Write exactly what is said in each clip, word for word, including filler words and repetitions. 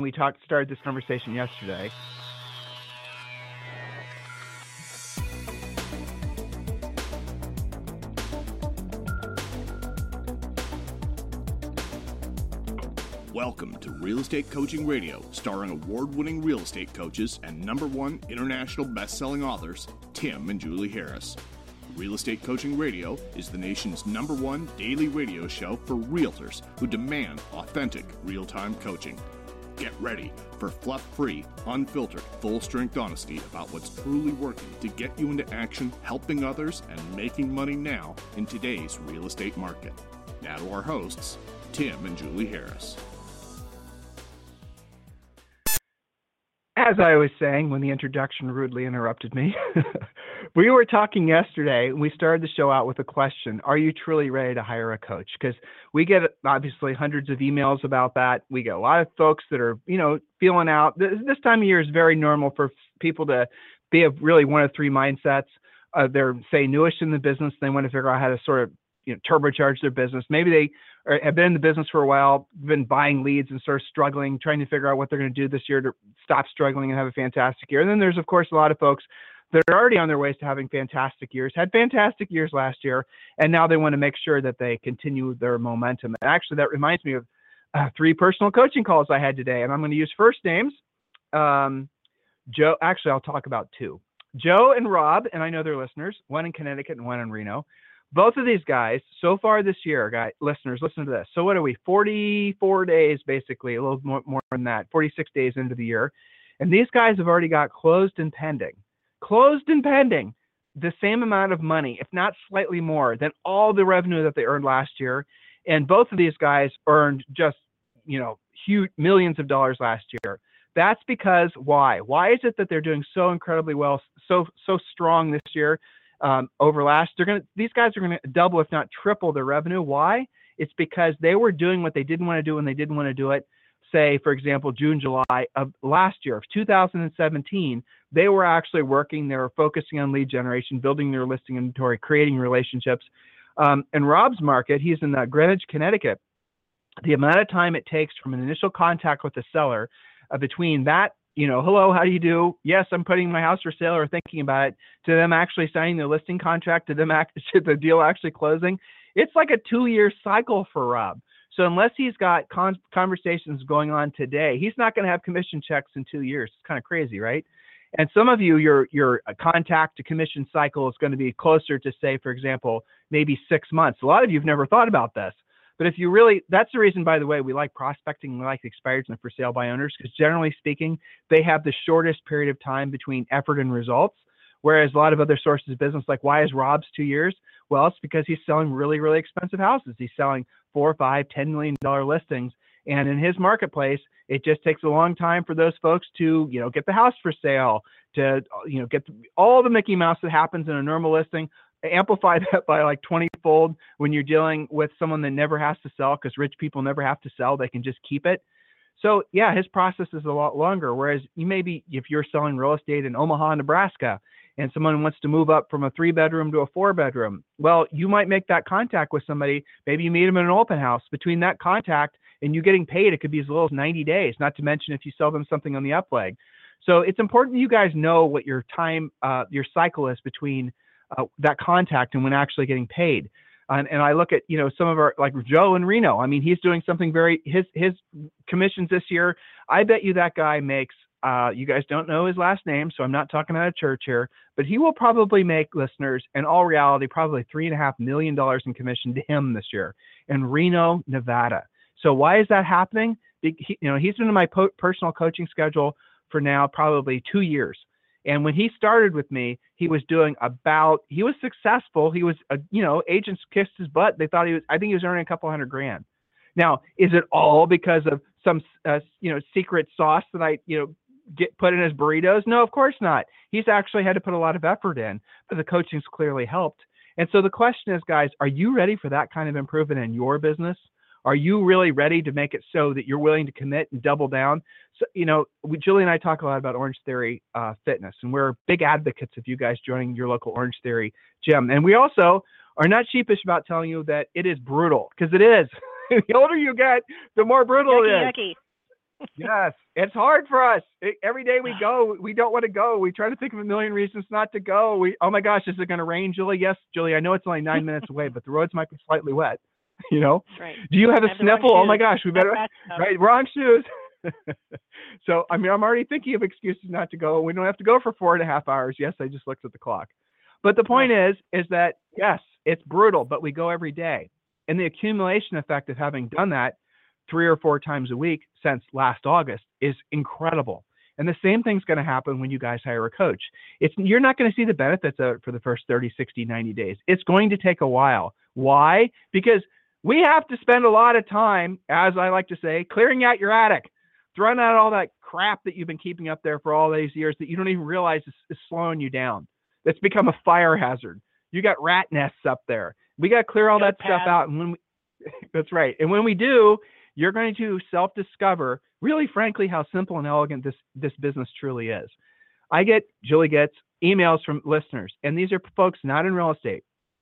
we talked started this conversation yesterday. Welcome to Real Estate Coaching Radio, starring award-winning real estate coaches and number one international best-selling authors, Tim and Julie Harris. Real Estate Coaching Radio is the nation's number one daily radio show for realtors who demand authentic, real-time coaching. Get ready for fluff-free, unfiltered, full-strength honesty about what's truly working to get you into action, helping others, and making money now in today's real estate market. Now to our hosts, Tim and Julie Harris. As I was saying when the introduction rudely interrupted me, we were talking yesterday, and we started the show out with a question: are you truly ready to hire a coach? Because we get, obviously, hundreds of emails about that. We get a lot of folks that are, you know, feeling out. This, this time of year is very normal for people to be of really one of three mindsets. Uh, they're, say, newish in the business. They want to figure out how to sort of, you know, turbocharge their business. Maybe they are, have been in the business for a while, been buying leads and sort of struggling, trying to figure out what they're going to do this year to stop struggling and have a fantastic year. And then there's, of course, a lot of folks that are already on their ways to having fantastic years, had fantastic years last year, and now they want to make sure that they continue their momentum. And actually, that reminds me of uh, three personal coaching calls I had today, and I'm going to use first names. Um, Joe, actually, I'll talk about two. Joe and Rob, and I know they're listeners, one in Connecticut and one in Reno. Both of these guys, so far this year, guys, listeners, listen to this. So what are we, forty-four days, basically, a little more, more than that, forty-six days into the year. And these guys have already got closed and pending, closed and pending, the same amount of money, if not slightly more, than all the revenue that they earned last year. And both of these guys earned just, you know, huge millions of dollars last year. That's because why? Why is it that they're doing so incredibly well, so so strong this year? Um, over last, they're going to, these guys are going to double, if not triple their revenue. Why? It's because they were doing what they didn't want to do when they didn't want to do it. Say, for example, June, July of last year, of two thousand seventeen, they were actually working, they were focusing on lead generation, building their listing inventory, creating relationships. Um, in Rob's market, he's in uh, Greenwich, Connecticut. The amount of time it takes from an initial contact with the seller uh, between that, you know, hello, how do you do? Yes, I'm putting my house for sale or thinking about it, to them actually signing the listing contract, to them act, to the deal actually closing. It's like a two-year cycle for Rob. So unless he's got con- conversations going on today, he's not going to have commission checks in two years. It's kind of crazy, right? And some of you, your your contact to commission cycle is going to be closer to, say, for example, maybe six months. A lot of you have never thought about this. But if you really, that's the reason, by the way, we like prospecting, we like expireds and for sale by owners, because generally speaking, they have the shortest period of time between effort and results. Whereas a lot of other sources of business, like why is Rob's two years? Well, it's because he's selling really, really expensive houses. He's selling four, five, ten million dollar listings. And in his marketplace, it just takes a long time for those folks to, you know, get the house for sale, to, you know, get all the Mickey Mouse that happens in a normal listing. Amplify that by like twenty fold when you're dealing with someone that never has to sell, because rich people never have to sell. They can just keep it. So yeah, his process is a lot longer. Whereas you maybe, if you're selling real estate in Omaha, Nebraska, and someone wants to move up from a three bedroom to a four bedroom, well, you might make that contact with somebody. Maybe you meet them in an open house. Between that contact and you getting paid, it could be as little as ninety days, not to mention if you sell them something on the up leg. So it's important that you guys know what your time, uh, your cycle is between Uh, that contact and when actually getting paid. And, and I look at, you know, some of our, like Joe in Reno, I mean, he's doing something very, his, his commissions this year, I bet you that guy makes, uh, you guys don't know his last name, so I'm not talking out of church here, but he will probably make, listeners, in all reality, probably three and a half million dollars in commission to him this year in Reno, Nevada. So why is that happening? He, you know, he's been in my po- personal coaching schedule for now probably two years. And when he started with me, he was doing about, he was successful. He was, a, you know, agents kissed his butt. They thought he was, I think he was earning a couple hundred grand. Now, is it all because of some, uh, you know, secret sauce that I, you know, get put in his burritos? No, of course not. He's actually had to put a lot of effort in, but the coaching's clearly helped. And so the question is, guys, are you ready for that kind of improvement in your business? Are you really ready to make it so that you're willing to commit and double down? So, you know, we, Julie and I talk a lot about Orange Theory uh, Fitness, and we're big advocates of you guys joining your local Orange Theory gym. And we also are not sheepish about telling you that it is brutal, because it is. The older you get, the more brutal yucky, it is. Yucky. Yes, it's hard for us. It, every day we go, we don't want to go. We try to think of a million reasons not to go. We, oh my gosh, is it going to rain, Julie? Yes, Julie. I know it's only nine minutes away, but the roads might be slightly wet. You know? Right. Do you have a I have the wrong sniffle? Oh my shoes. gosh, we Not better. fast enough. Right, wrong shoes. So I mean, I'm already thinking of excuses not to go. We don't have to go for four and a half hours. Yes, I just looked at the clock. But the point Oh. is, is that yes, it's brutal, but we go every day, and the accumulation effect of having done that three or four times a week since last August is incredible. And the same thing's going to happen when you guys hire a coach. It's, you're not going to see the benefits of it for the first thirty, sixty, ninety days. It's going to take a while. Why? Because we have to spend a lot of time, as I like to say, clearing out your attic, throwing out all that crap that you've been keeping up there for all these years that you don't even realize is, is slowing you down. That's become a fire hazard. You got rat nests up there. We got to clear all Goat that stuff pads. out. And when we, that's right. And when we do, you're going to self-discover, really, frankly, how simple and elegant this, this business truly is. I get, Julie gets emails from listeners, and these are folks not in real estate.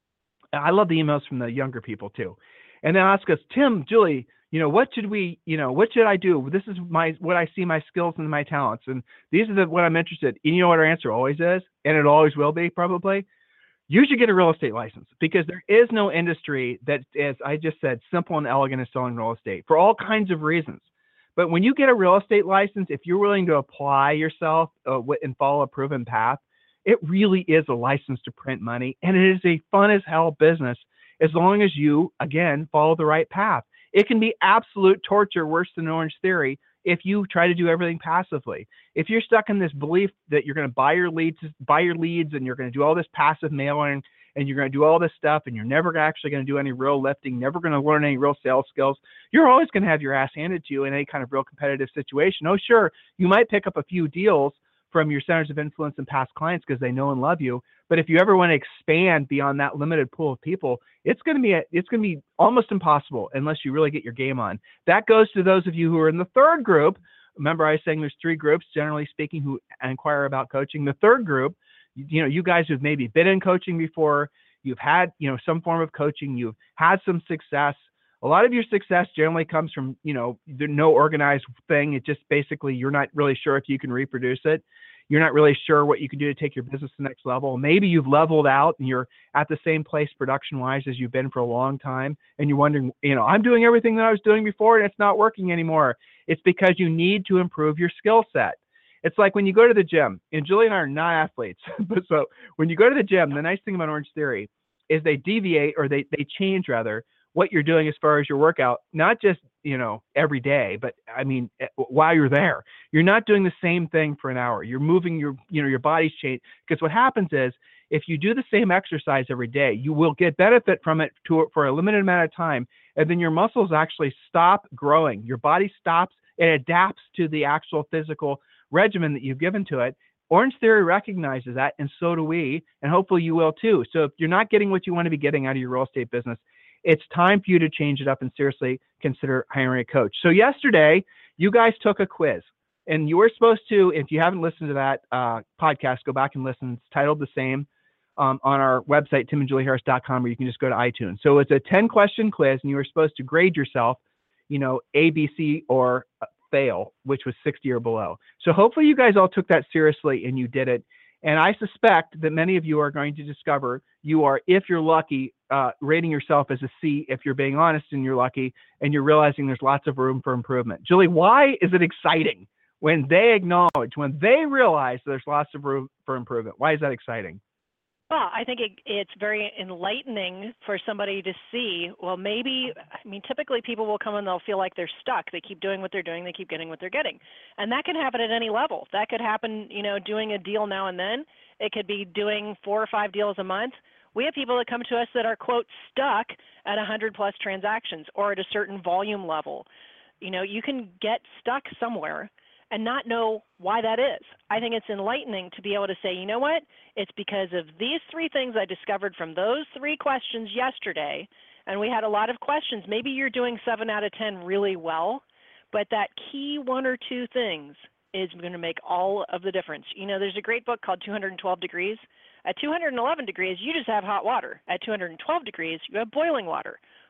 I love the emails from the younger people too. And they ask us, Tim, Julie, you know, what should we, you know, what should I do? This is my, what I see my skills and my talents. And these are the, what I'm interested in. You know what our answer always is, and it always will be probably, you should get a real estate license, because there is no industry that, as I just said, simple and elegant as selling real estate for all kinds of reasons. But when you get a real estate license, if you're willing to apply yourself uh, and follow a proven path, it really is a license to print money. And it is a fun as hell business as long as you, again, follow the right path. It can be absolute torture, worse than Orange Theory, if you try to do everything passively. If you're stuck in this belief that you're going to buy your leads, buy your leads, and you're going to do all this passive mailing, and you're going to do all this stuff, and you're never actually going to do any real lifting, never going to learn any real sales skills, you're always going to have your ass handed to you in any kind of real competitive situation. Oh, sure, you might pick up a few deals from your centers of influence and past clients because they know and love you. But if you ever want to expand beyond that limited pool of people, it's going to be a, it's going to be almost impossible unless you really get your game on. That goes to those of you who are in the third group. Remember, I was saying there's three groups, generally speaking, who inquire about coaching. The third group, you, you know, you guys who've maybe been in coaching before, you've had, you know, some form of coaching, you've had some success. A lot of your success generally comes from, you know, there's no organized thing. It just basically, you're not really sure if you can reproduce it. You're not really sure what you can do to take your business to the next level. Maybe you've leveled out and you're at the same place production-wise as you've been for a long time, and you're wondering, you know, I'm doing everything that I was doing before and it's not working anymore. It's because you need to improve your skill set. It's like when you go to the gym, and Julie and I are not athletes, but so when you go to the gym, the nice thing about Orange Theory is they deviate, or they, they change rather, what you're doing as far as your workout, not just, you know, every day, but I mean, while you're there, you're not doing the same thing for an hour. You're moving your, you know, your body's changed. Because what happens is, if you do the same exercise every day, you will get benefit from it to, for a limited amount of time. And then your muscles actually stop growing. Your body stops and adapts to the actual physical regimen that you've given to it. Orange Theory recognizes that, and so do we, and hopefully you will too. So if you're not getting what you want to be getting out of your real estate business, it's time for you to change it up and seriously consider hiring a coach. So yesterday, you guys took a quiz, and you were supposed to, if you haven't listened to that uh, podcast, go back and listen. It's titled the same um, on our website, tim and julie harris dot com, or you can just go to iTunes. So it's a ten question quiz, and you were supposed to grade yourself, you know, A, B, C, or fail, which was sixty or below. So hopefully you guys all took that seriously and you did it. And I suspect that many of you are going to discover you are, if you're lucky, uh, rating yourself as a C if you're being honest and you're lucky, and you're realizing there's lots of room for improvement. Julie, why is it exciting when they acknowledge, when they realize there's lots of room for improvement? Why is that exciting? Well, I think it, it's very enlightening for somebody to see, well, maybe, I mean, typically people will come and they'll feel like they're stuck. They keep doing what they're doing. They keep getting what they're getting. And that can happen at any level. That could happen, you know, doing a deal now and then. It could be doing four or five deals a month. We have people that come to us that are, quote, stuck at one hundred plus transactions or at a certain volume level. You know, you can get stuck somewhere and not know why that is. I think it's enlightening to be able to say, you know what, it's because of these three things I discovered from those three questions yesterday, and we had a lot of questions. Maybe you're doing seven out of ten really well, but that key one or two things is going to make all of the difference. You know, there's a great book called two hundred twelve degrees. At two hundred eleven degrees, you just have hot water. At two hundred twelve degrees, you have boiling water.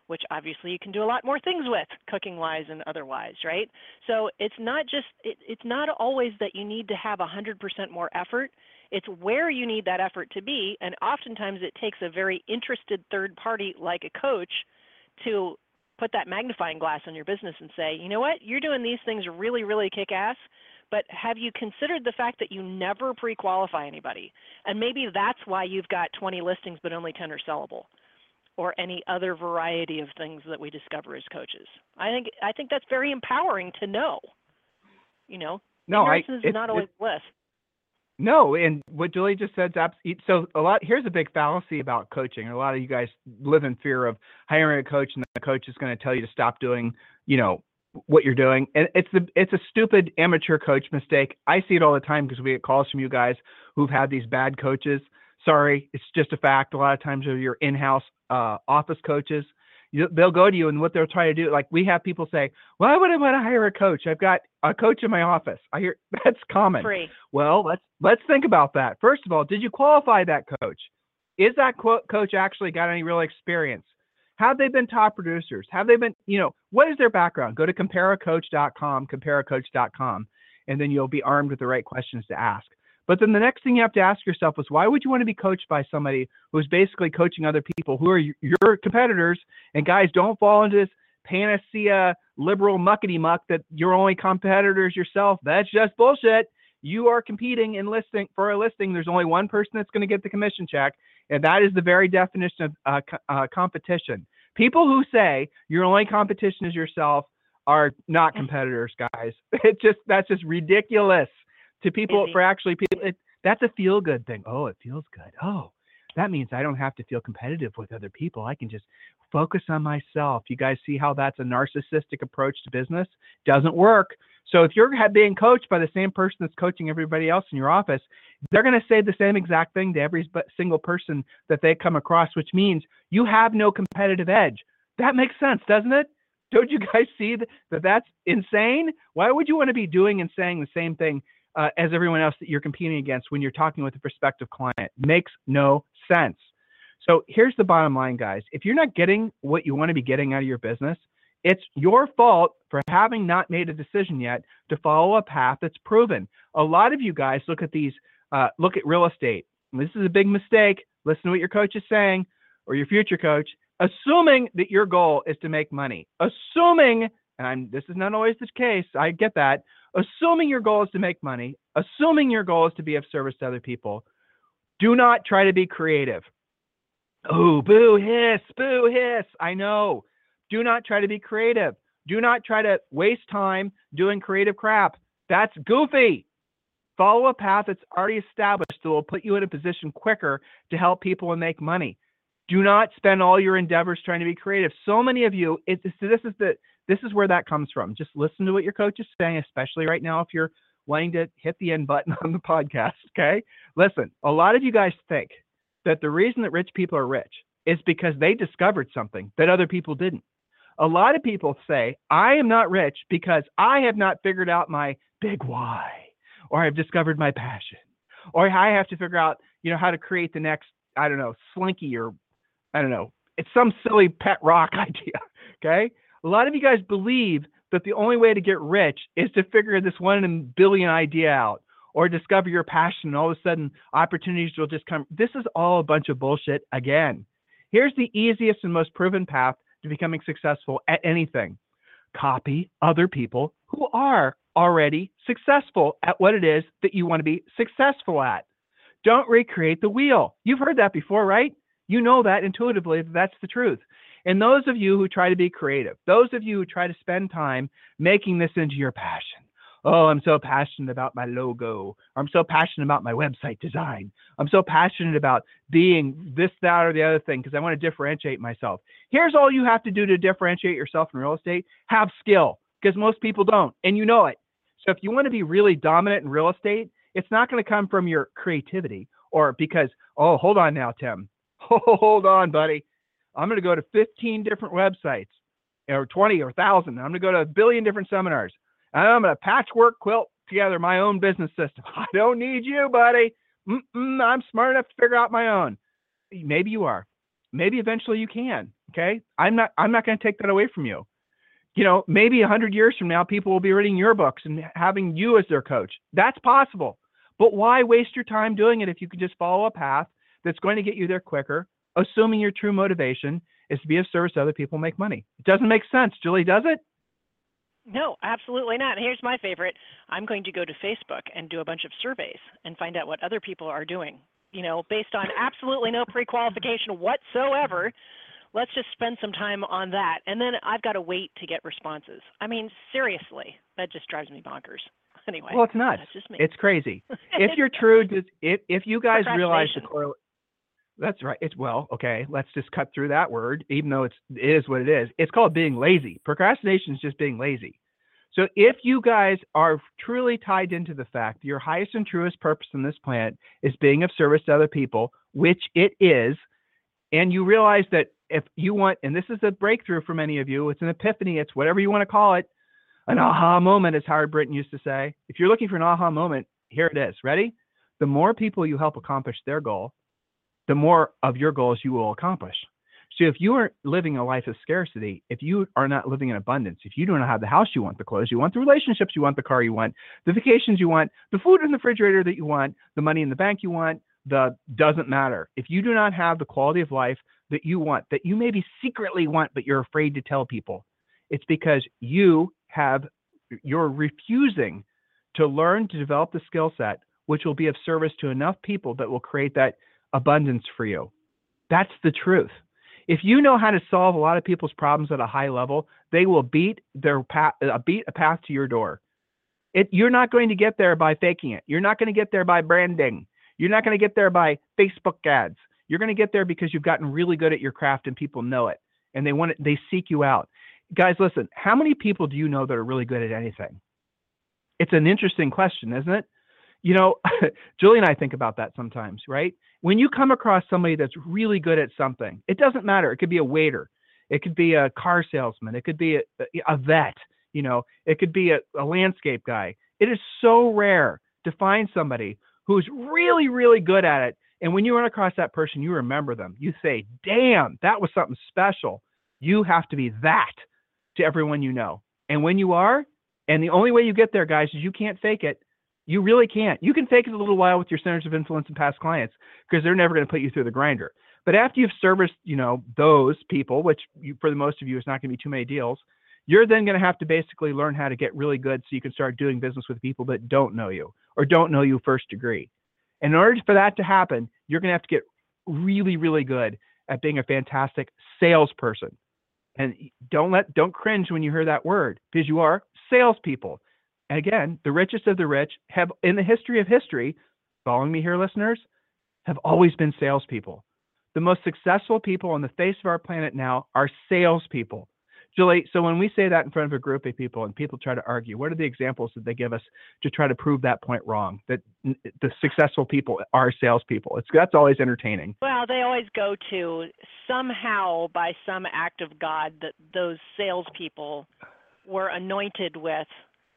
which obviously you can do a lot more things with, cooking-wise and otherwise, right? So it's not just, it, it's not always that you need to have one hundred percent more effort. It's where you need that effort to be, and oftentimes it takes a very interested third party like a coach to put that magnifying glass on your business and say, you know what, you're doing these things really, really kick-ass, but have you considered the fact that you never pre-qualify anybody? And maybe that's why you've got twenty listings but only ten are sellable, or any other variety of things that we discover as coaches. I think I think that's very empowering to know. You know, no, I, ignorance is it's, not always it's, bliss. No, and what Julie just said is absolutely, so a lot, here's a big fallacy about coaching. A lot of you guys live in fear of hiring a coach and the coach is going to tell you to stop doing, you know, what you're doing. And it's the, it's a stupid amateur coach mistake. I see it all the time because we get calls from you guys who've had these bad coaches. Sorry, it's just a fact. A lot of times they're your in-house uh, office coaches. You, they'll go to you, and what they'll try to do, like we have people say, why would I want to hire a coach? I've got a coach in my office. I hear that's common. Free. Well, let's let's think about that. First of all, did you qualify that coach? Is that co- coach actually got any real experience? Have they been top producers? Have they been, you know, what is their background? Go to compare a coach dot com, compare a coach dot com, and then you'll be armed with the right questions to ask. But then the next thing you have to ask yourself is, why would you want to be coached by somebody who's basically coaching other people who are your competitors? And guys, don't fall into this panacea liberal muckety muck that you're only competitors yourself. That's just bullshit. You are competing and listing for a listing. There's only one person that's going to get the commission check, and that is the very definition of uh, co- uh, competition. People who say your only competition is yourself are not competitors, guys. It just that's just ridiculous. To people, Easy. for actually people, it, that's a feel-good thing. Oh, it feels good. Oh, that means I don't have to feel competitive with other people. I can just focus on myself. You guys see how that's a narcissistic approach to business? Doesn't work. So if you're being coached by the same person that's coaching everybody else in your office, they're going to say the same exact thing to every single person that they come across, which means you have no competitive edge. That makes sense, doesn't it? Don't you guys see that, that that's insane? Why would you want to be doing and saying the same thing Uh, as everyone else that you're competing against when you're talking with a prospective client? Makes no sense. So here's the bottom line, guys. If you're not getting what you want to be getting out of your business, it's your fault for having not made a decision yet to follow a path that's proven. A lot of you guys look at these, uh, look at real estate. And this is a big mistake. Listen to what your coach is saying, or your future coach, assuming that your goal is to make money. Assuming, and I'm, this is not always the case, I get that, assuming your goal is to make money, assuming your goal is to be of service to other people, do not try to be creative. Oh, boo, hiss, boo, hiss. I know. Do not try to be creative. Do not try to waste time doing creative crap. That's goofy. Follow a path that's already established that will put you in a position quicker to help people and make money. Do not spend all your endeavors trying to be creative. So many of you, it's, this is the This is where that comes from. Just listen to what your coach is saying, especially right now if you're wanting to hit the end button on the podcast, okay? Listen, a lot of you guys think that the reason that rich people are rich is because they discovered something that other people didn't. A lot of people say, I am not rich because I have not figured out my big why, or I've discovered my passion, or I have to figure out, you know, how to create the next, I don't know, Slinky, or I don't know, it's some silly pet rock idea, okay? A lot of you guys believe that the only way to get rich is to figure this one in a billion idea out, or discover your passion, and all of a sudden opportunities will just come. This is all a bunch of bullshit again. Here's the easiest and most proven path to becoming successful at anything. Copy other people who are already successful at what it is that you want to be successful at. Don't recreate the wheel. You've heard that before, right? You know that intuitively, that's the truth. And those of you who try to be creative, those of you who try to spend time making this into your passion. Oh, I'm so passionate about my logo. I'm so passionate about my website design. I'm so passionate about being this, that, or the other thing because I want to differentiate myself. Here's all you have to do to differentiate yourself in real estate. Have skill, because most people don't, and you know it. So if you want to be really dominant in real estate, it's not going to come from your creativity or because, oh, hold on now, Tim. Hold on, buddy. I'm going to go to fifteen different websites, or twenty or one thousand. I'm going to go to a billion different seminars. And I'm going to patchwork quilt together my own business system. I don't need you, buddy. Mm-mm, I'm smart enough to figure out my own. Maybe you are. Maybe eventually you can. Okay. I'm not, I'm not going to take that away from you. You know, maybe a hundred years from now, people will be reading your books and having you as their coach. That's possible. But why waste your time doing it if you can just follow a path that's going to get you there quicker, assuming your true motivation is to be of service to other people and make money? It doesn't make sense. Julie, does it? No, absolutely not. Here's my favorite. I'm going to go to Facebook and do a bunch of surveys and find out what other people are doing, you know, based on absolutely no pre-qualification whatsoever. Let's just spend some time on that. And then I've got to wait to get responses. I mean, seriously, that just drives me bonkers. Anyway. Well, it's nuts. That's just me. It's crazy. If you're true, if, if you guys realize the correlation. That's right. It's well, okay. Let's just cut through that word, even though it's it is what it is. It's called being lazy. Procrastination is just being lazy. So if you guys are truly tied into the fact that your highest and truest purpose on this planet is being of service to other people, which it is, and you realize that if you want, and this is a breakthrough for many of you, it's an epiphany, it's whatever you want to call it, an aha moment, as Howard Brinton used to say. If you're looking for an aha moment, here it is. Ready? The more people you help accomplish their goal, the more of your goals you will accomplish. So if you are living a life of scarcity, if you are not living in abundance, if you do not have the house you want, the clothes you want, the relationships you want, the car you want, the vacations you want, the food in the refrigerator that you want, the money in the bank you want, the doesn't matter. If you do not have the quality of life that you want, that you maybe secretly want, but you're afraid to tell people, it's because you have, you're refusing to learn to develop the skill set, which will be of service to enough people that will create that abundance for you. That's the truth. If you know how to solve a lot of people's problems at a high level, they will beat their path, uh, beat a path to your door. It, you're not going to get there by faking it. You're not going to get there by branding. You're not going to get there by Facebook ads. You're going to get there because you've gotten really good at your craft and people know it and they want it. They seek you out. Guys, listen, how many people do you know that are really good at anything? It's an interesting question, isn't it? You know, Julie and I think about that sometimes, right? When you come across somebody that's really good at something, it doesn't matter. It could be a waiter. It could be a car salesman. It could be a, a vet. You know, it could be a, a landscape guy. It is so rare to find somebody who's really, really good at it. And when you run across that person, you remember them. You say, damn, that was something special. You have to be that to everyone you know. And when you are, and the only way you get there, guys, is you can't fake it. You really can't. You can fake it a little while with your centers of influence and past clients because they're never going to put you through the grinder. But after you've serviced, you know, those people, which you, for the most of you is not going to be too many deals, you're then going to have to basically learn how to get really good so you can start doing business with people that don't know you or don't know you first degree. And in order for that to happen, you're going to have to get really, really good at being a fantastic salesperson. And don't let, don't cringe when you hear that word because you are salespeople. Again, the richest of the rich have, in the history of history, following me here, listeners, have always been salespeople. The most successful people on the face of our planet now are salespeople. Julie, so when we say that in front of a group of people and people try to argue, what are the examples that they give us to try to prove that point wrong, that the successful people are salespeople? It's, that's always entertaining. Well, they always go to somehow by some act of God that those salespeople were anointed with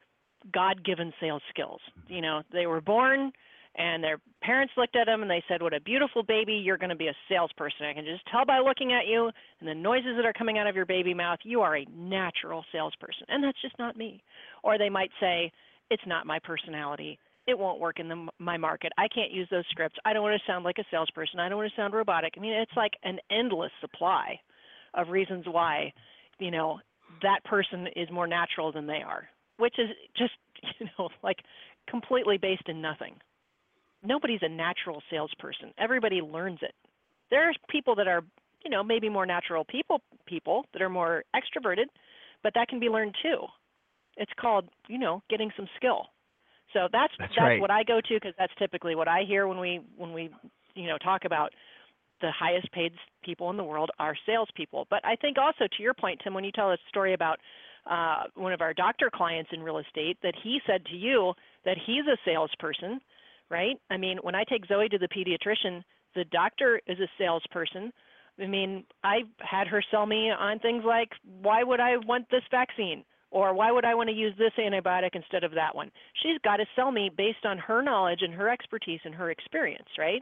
God-given sales skills. You know, they were born and their parents looked at them and they said, what a beautiful baby, you're going to be a salesperson. I can just tell by looking at you and the noises that are coming out of your baby mouth, you are a natural salesperson. And that's just not me. Or they might say, it's not my personality. It won't work in the, my market. I can't use those scripts. I don't want to sound like a salesperson. I don't want to sound robotic. I mean, it's like an endless supply of reasons why, you know, that person is more natural than they are, which is just, you know, like completely based in nothing. Nobody's a natural salesperson. Everybody learns it. There's people that are, you know, maybe more natural people, people that are more extroverted, but that can be learned too. It's called, you know, getting some skill. So that's that's, that's right. what I go to because that's typically what I hear when we when we, you know, talk about the highest paid people in the world are salespeople. But I think also to your point, Tim, when you tell a story about uh, one of our doctor clients in real estate, that he said to you that he's a salesperson, right? I mean, when I take Zoe to the pediatrician, the doctor is a salesperson. I mean, I've had her sell me on things like, why would I want this vaccine? Or why would I want to use this antibiotic instead of that one? She's got to sell me based on her knowledge and her expertise and her experience, right?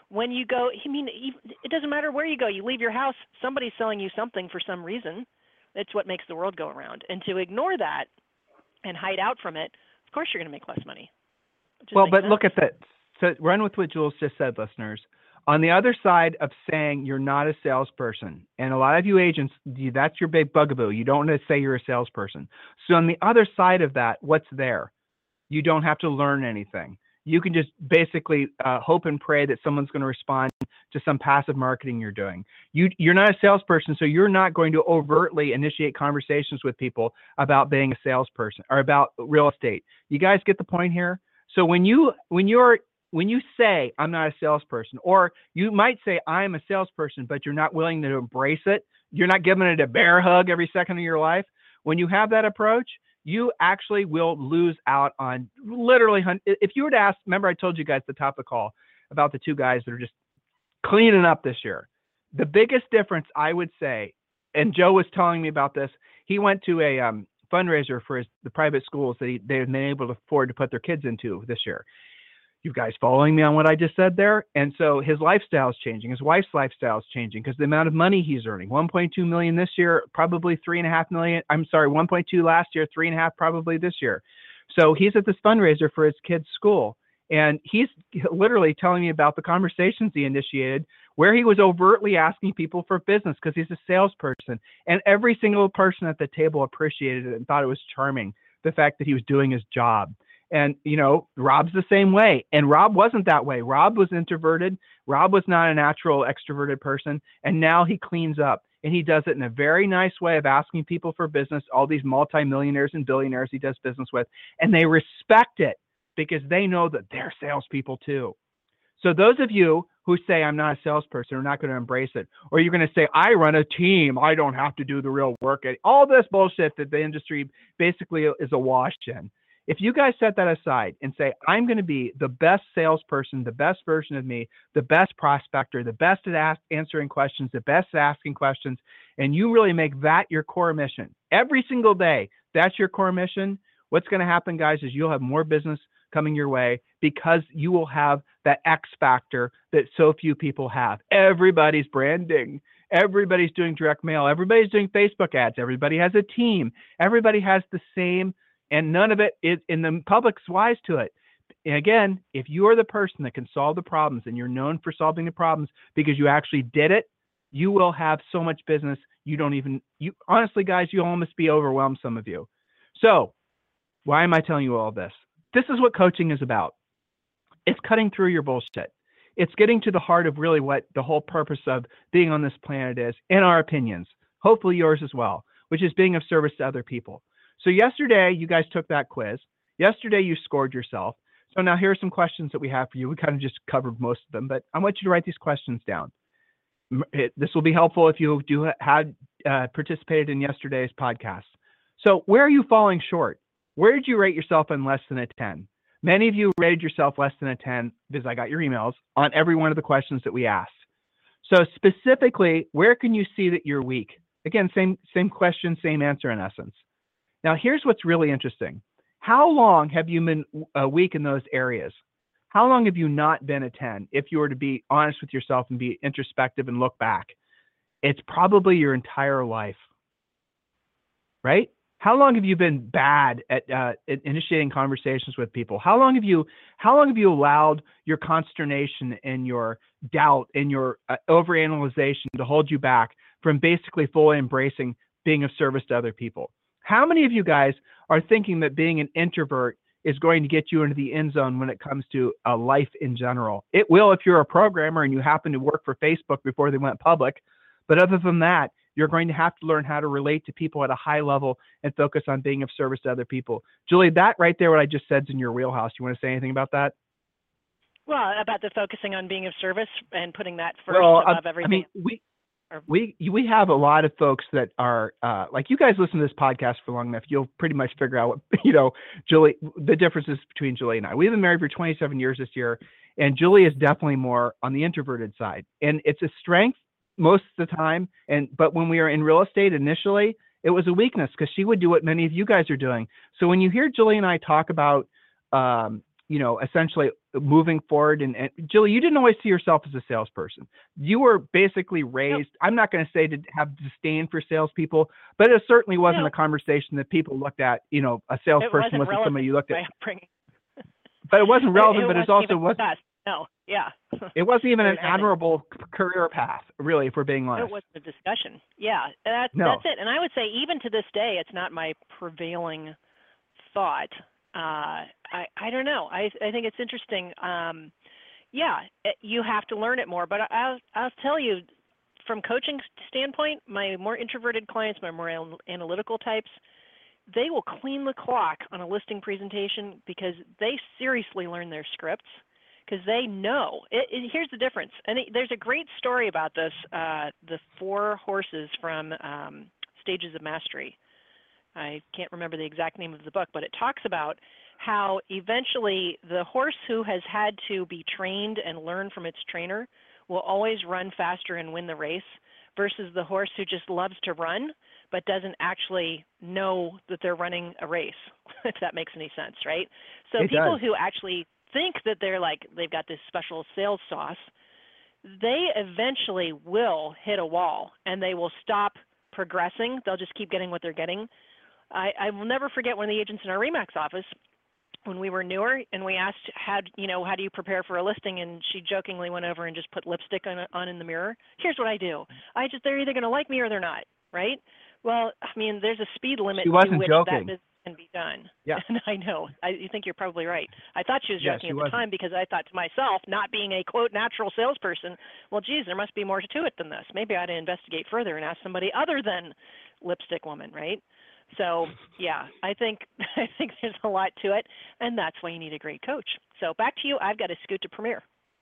when you go, I mean, it doesn't matter where you go. You leave your house, somebody's selling you something for some reason. It's what makes the world go around. And to ignore that and hide out from it, of course you're going to make less money. Well, but sense. look at that. So run with what Jules just said, listeners. On the other side of saying you're not a salesperson, and a lot of you agents, that's your big bugaboo. You don't want to say you're a salesperson. So on the other side of that, what's there? You don't have to learn anything. You can just basically uh, hope and pray that someone's going to respond to some passive marketing you're doing. You, you're not a salesperson, so you're not going to overtly initiate conversations with people about being a salesperson or about real estate. You guys get the point here? So when you when you're when you say I'm not a salesperson, or you might say I'm a salesperson, but you're not willing to embrace it, you're not giving it a bear hug every second of your life. When you have that approach, you actually will lose out on literally, if you were to ask, remember I told you guys at the top of the call about the two guys that are just cleaning up this year. The biggest difference I would say, and Joe was telling me about this, he went to a um, fundraiser for his, the private schools that he, they've been able to afford to put their kids into this year. You guys following me on what I just said there? And so his lifestyle is changing. His wife's lifestyle is changing because the amount of money he's earning, one point two million this year, probably three and a half million. I'm sorry, one point two last year, three and a half probably this year. So he's at this fundraiser for his kid's school. And he's literally telling me about the conversations he initiated where he was overtly asking people for business because he's a salesperson. And every single person at the table appreciated it and thought it was charming, the fact that he was doing his job. And, you know, Rob's the same way. And Rob wasn't that way. Rob was introverted. Rob was not a natural extroverted person. And now he cleans up. And he does it in a very nice way of asking people for business, all these multimillionaires and billionaires he does business with. And they respect it because they know that they're salespeople too. So those of you who say, I'm not a salesperson, are not going to embrace it. Or you're going to say, I run a team. I don't have to do the real work. All this bullshit that the industry basically is awash in. If you guys set that aside and say, I'm going to be the best salesperson, the best version of me, the best prospector, the best at ask, answering questions, the best at asking questions, and you really make that your core mission every single day, that's your core mission, what's going to happen, guys, is you'll have more business coming your way because you will have that X factor that so few people have. Everybody's branding. Everybody's doing direct mail. Everybody's doing Facebook ads. Everybody has a team. Everybody has the same. And none of it is, in the public's wise to it. And again, if you are the person that can solve the problems and you're known for solving the problems because you actually did it, you will have so much business. You don't even, you honestly, guys, you almost be overwhelmed, some of you. So why am I telling you all this? This is what coaching is about. It's cutting through your bullshit. It's getting to the heart of really what the whole purpose of being on this planet is, in our opinions, hopefully yours as well, which is being of service to other people. So yesterday, you guys took that quiz. Yesterday, you scored yourself. So now here are some questions that we have for you. We kind of just covered most of them, but I want you to write these questions down. It, this will be helpful if you do had uh, participated in yesterday's podcast. So where are you falling short? Where did you rate yourself in less than a ten? Many of you rated yourself less than a ten because I got your emails on every one of the questions that we asked. So specifically, where can you see that you're weak? Again, same, same question, same answer in essence. Now, here's what's really interesting. How long have you been uh, weak in those areas? How long have you not been a ten? If you were to be honest with yourself and be introspective and look back, it's probably your entire life, right? How long have you been bad at, uh, at initiating conversations with people? How long have you, how long have you allowed your consternation and your doubt and your uh, overanalyzation to hold you back from basically fully embracing being of service to other people? How many of you guys are thinking that being an introvert is going to get you into the end zone when it comes to uh, life in general? It will if you're a programmer and you happen to work for Facebook before they went public. But other than that, you're going to have to learn how to relate to people at a high level and focus on being of service to other people. Julie, that right there, what I just said is in your wheelhouse. You want to say anything about that? Well, about the focusing on being of service and putting that first well, above I, everything. I mean, we, We we have a lot of folks that are uh, like you guys listen to this podcast for long enough, you'll pretty much figure out what, you know, Julie, the differences between Julie and I. We've been married for twenty-seven years this year, and Julie is definitely more on the introverted side. And it's a strength most of the time. And but when we were in real estate initially, it was a weakness because she would do what many of you guys are doing. So when you hear Julie and I talk about um, you know, essentially moving forward. And, and Julie, you didn't always see yourself as a salesperson. You were basically raised, nope. I'm not going to say to have disdain for salespeople, but it certainly wasn't no. a conversation that people looked at, you know, a salesperson wasn't somebody you looked at. But it wasn't relevant, it, it but it also wasn't. Best. No, yeah. It wasn't even an admirable career path, really, if we're being honest. It wasn't a discussion. Yeah, that, no. that's it. And I would say even to this day, it's not my prevailing thought. Uh, I, I don't know. I, I think it's interesting. Um, yeah, it, you have to learn it more. But I'll, I'll tell you, from coaching standpoint, my more introverted clients, my more analytical types, they will clean the clock on a listing presentation because they seriously learn their scripts. Because they know. It, it, here's the difference. And it, there's a great story about this, uh, the four horses from um, Stages of Mastery. I can't remember the exact name of the book, but it talks about how eventually the horse who has had to be trained and learn from its trainer will always run faster and win the race versus the horse who just loves to run but doesn't actually know that they're running a race, if that makes any sense, right? So it people does. who actually think that they're like, they've got this special sales sauce, they eventually will hit a wall and they will stop progressing. They'll just keep getting what they're getting. I, I will never forget one of the agents in our RE/MAX office when we were newer and we asked, how, you know, how do you prepare for a listing? And she jokingly went over and just put lipstick on, on in the mirror. Here's what I do. I just, they're either going to like me or they're not, right? Well, I mean, there's a speed limit she wasn't to which joking. that business can be done. Yeah. And I know. I you think you're probably right. I thought she was yeah, joking she at wasn't. the time because I thought to myself, not being a, quote, natural salesperson, well, geez, there must be more to it than this. Maybe I ought to investigate further and ask somebody other than lipstick woman, right? So, yeah, I think I think there's a lot to it, and that's why you need a great coach. So back to you. I've got to scoot to Premier.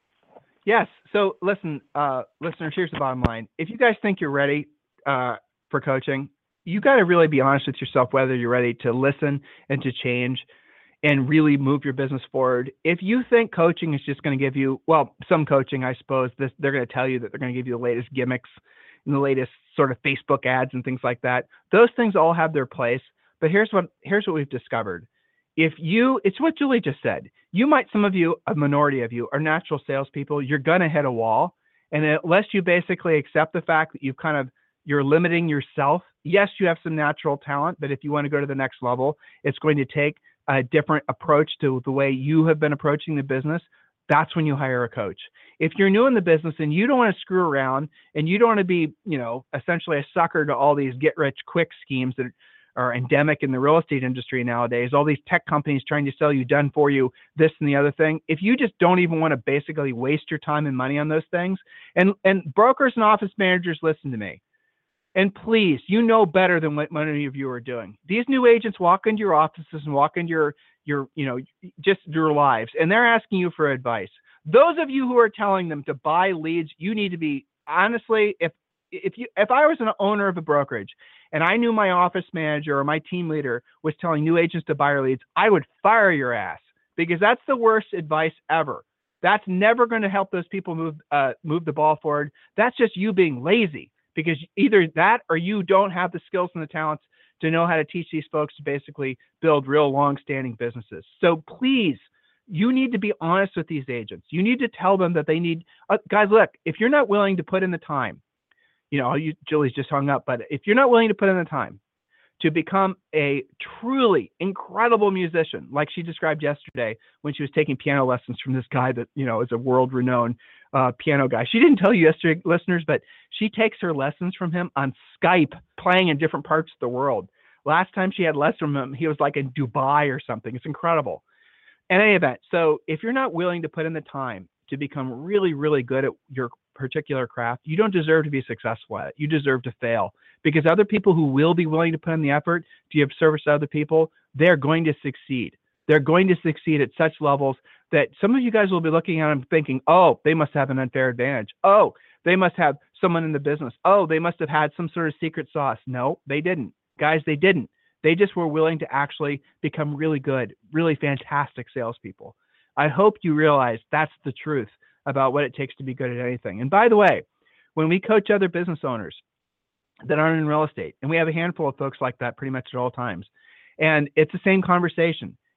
Yes. So listen, uh, listeners, here's the bottom line. If you guys think you're ready uh, for coaching, you got to really be honest with yourself whether you're ready to listen and to change and really move your business forward. If you think coaching is just going to give you, well, some coaching, I suppose, this, they're going to tell you that they're going to give you the latest gimmicks and the latest sort of Facebook ads and things like that. Those things all have their place. But here's what here's what we've discovered. If you, it's what Julie just said. You might, some of you, a minority of you, are natural salespeople. You're going to hit a wall. And unless you basically accept the fact that you've kind of, you're limiting yourself. Yes, you have some natural talent, but if you want to go to the next level, it's going to take a different approach to the way you have been approaching the business. That's when you hire a coach. If you're new in the business and you don't want to screw around and you don't want to be, you know, essentially a sucker to all these get rich quick schemes that are endemic in the real estate industry nowadays, all these tech companies trying to sell you done for you, this and the other thing. If you just don't even want to basically waste your time and money on those things, and, and brokers and office managers, listen to me. And please, you know better than what many of you are doing. These new agents walk into your offices and walk into your, your, you know, just your lives, and they're asking you for advice. Those of you who are telling them to buy leads, you need to be, honestly, if, if you, if I was an owner of a brokerage and I knew my office manager or my team leader was telling new agents to buy leads, I would fire your ass, because that's the worst advice ever. That's never going to help those people move, uh, move the ball forward. That's just you being lazy. Because either that or you don't have the skills and the talents to know how to teach these folks to basically build real long-standing businesses. So please, you need to be honest with these agents. You need to tell them that they need, uh, guys, look, if you're not willing to put in the time, you know, you, Julie's just hung up, but if you're not willing to put in the time to become a truly incredible musician, like she described yesterday when she was taking piano lessons from this guy that, you know, is a world-renowned uh, piano guy. She didn't tell you yesterday, listeners, but she takes her lessons from him on Skype, playing in different parts of the world. Last time she had lessons from him, he was like in Dubai or something. It's incredible. In any event, so if you're not willing to put in the time to become really, really good at your particular craft, you don't deserve to be successful at it. You deserve to fail, because other people who will be willing to put in the effort to give service to other people, they're going to succeed. They're going to succeed at such levels that some of you guys will be looking at them thinking, oh, they must have an unfair advantage. Oh, they must have someone in the business. Oh, they must have had some sort of secret sauce. No, they didn't. Guys, they didn't. They just were willing to actually become really good, really fantastic salespeople. I hope you realize that's the truth about what it takes to be good at anything. And by the way, when we coach other business owners that aren't in real estate, and we have a handful of folks like that pretty much at all times, and it's the same conversation.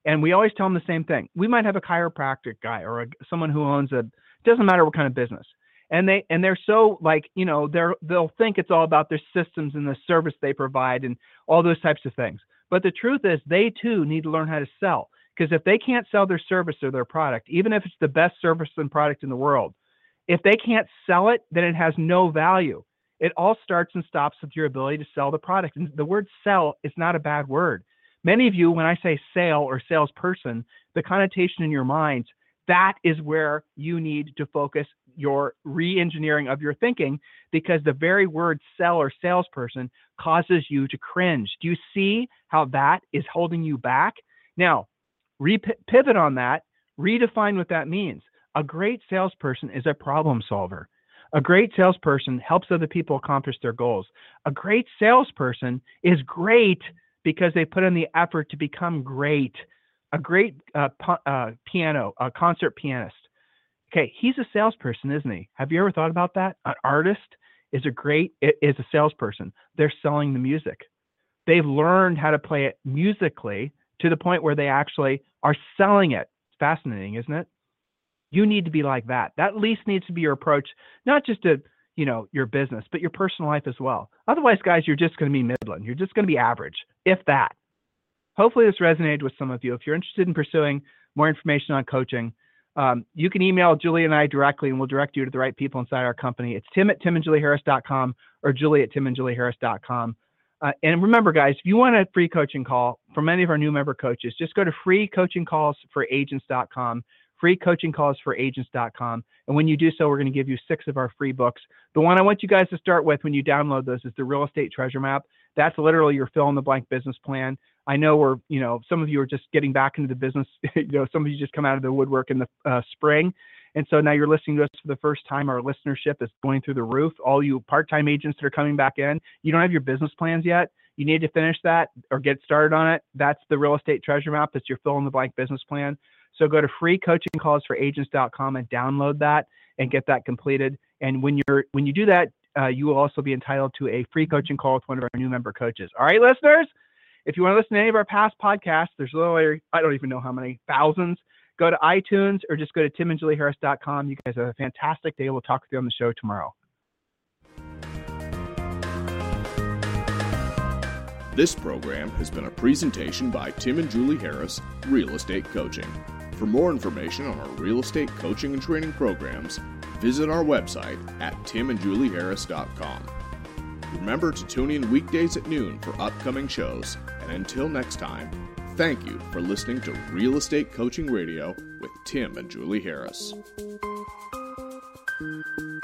And we always tell them the same thing. We might have a chiropractic guy or a, someone who owns a, doesn't matter what kind of business. And they, and they're so like, you know, they're, they'll think it's all about their systems and the service they provide and all those types of things. But the truth is they too need to learn how to sell, because if they can't sell their service or their product, even if it's the best service and product in the world, if they can't sell it, then it has no value. It all starts and stops with your ability to sell the product. And the word sell is not a bad word. Many of you, when I say sale or salesperson, the connotation in your minds, that is where you need to focus your re-engineering of your thinking, because the very word sell or salesperson causes you to cringe. Do you see how that is holding you back? Now, re-pivot on that, redefine what that means. A great salesperson is a problem solver. A great salesperson helps other people accomplish their goals. A great salesperson is great because they put in the effort to become great. A great uh, uh, piano, a concert pianist. Okay, he's a salesperson, isn't he? Have you ever thought about that? An artist is a great, is a salesperson. They're selling the music. They've learned how to play it musically to the point where they actually are selling it. It's fascinating, isn't it? You need to be like that. That at least needs to be your approach, not just to, you know, your business, but your personal life as well. Otherwise, guys, you're just going to be middling. You're just going to be average, if that. Hopefully this resonated with some of you. If you're interested in pursuing more information on coaching, um, you can email Julie and I directly, and we'll direct you to the right people inside our company. It's Tim at tim and julie harris dot com or Julie at tim and julie harris dot com. Uh, and remember, guys, if you want a free coaching call from any of our new member coaches, just go to free coaching calls for agents dot com, free coaching calls for agents dot com. And when you do so, we're going to give you six of our free books. The one I want you guys to start with when you download those is the Real Estate Treasure Map. That's literally your fill in the blank business plan. I know we're, you know, some of you are just getting back into the business. You know, some of you just come out of the woodwork in the uh, spring. And so now you're listening to us for the first time. Our listenership is going through the roof. All you part-time agents that are coming back in, you don't have your business plans yet. You need to finish that or get started on it. That's the Real Estate Treasure Map. That's your fill in the blank business plan. So go to free coaching calls for agents dot com and download that and get that completed. And when you're when you do that, uh, you will also be entitled to a free coaching call with one of our new member coaches. All right, listeners, if you want to listen to any of our past podcasts, there's literally, I don't even know how many, thousands. Go to iTunes or just go to tim and julie harris dot com. You guys have a fantastic day. We'll talk with you on the show tomorrow. This program has been a presentation by Tim and Julie Harris, Real Estate Coaching. For more information on our real estate coaching and training programs, visit our website at tim and julie harris dot com. Remember to tune in weekdays at noon for upcoming shows, and until next time, thank you for listening to Real Estate Coaching Radio with Tim and Julie Harris.